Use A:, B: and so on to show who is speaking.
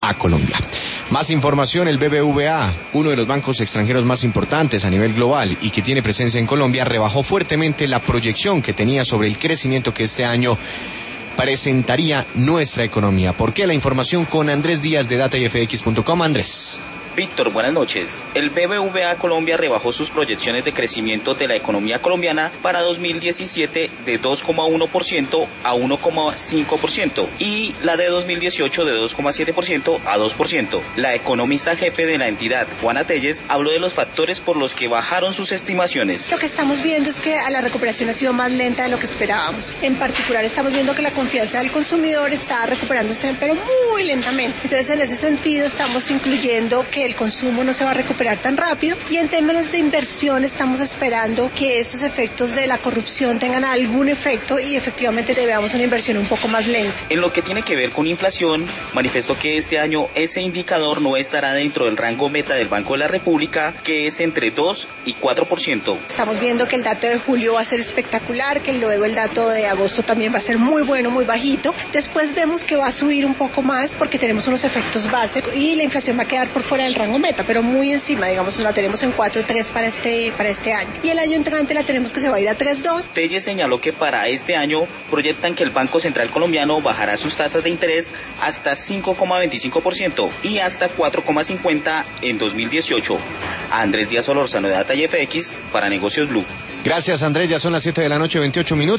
A: a Colombia. Más información: el BBVA, uno de los bancos extranjeros más importantes a nivel global y que tiene presencia en Colombia, rebajó fuertemente la proyección que tenía sobre el crecimiento que este año presentaría nuestra economía. ¿Por qué? La información con Andrés Díaz de datayfx.com. Andrés.
B: Víctor, buenas noches. El BBVA Colombia rebajó sus proyecciones de crecimiento de la economía colombiana para 2017 de 2,1% a 1,5% y la de 2018 de 2,7% a 2%. La economista jefe de la entidad, Juana Telles, habló de los factores por los que bajaron sus estimaciones.
C: Lo que estamos viendo es que la recuperación ha sido más lenta de lo que esperábamos. En particular, estamos viendo que la confianza del consumidor está recuperándose, pero muy lentamente. Entonces, en ese sentido, estamos incluyendo que el consumo no se va a recuperar tan rápido, y en términos de inversión estamos esperando que estos efectos de la corrupción tengan algún efecto y efectivamente veamos una inversión un poco más lenta.
B: En lo que tiene que ver con inflación, manifestó que este año ese indicador no estará dentro del rango meta del Banco de la República, que es entre 2 y 4%.
C: Estamos viendo que el dato de julio va a ser espectacular, que luego el dato de agosto también va a ser muy bueno, muy bajito. Después vemos que va a subir un poco más porque tenemos unos efectos base y la inflación va a quedar por fuera del rango meta, pero muy encima, digamos, la tenemos en 4.3 para este año. Y el año entrante la tenemos que se va a ir a 3.2.
B: Telles señaló que para este año proyectan que el Banco Central colombiano bajará sus tasas de interés hasta 5,25% y hasta 4,50% en 2018. Andrés Díaz Solórzano de Data y FX para Negocios Blue.
A: Gracias, Andrés. Ya son las 7 de la noche, 28 minutos.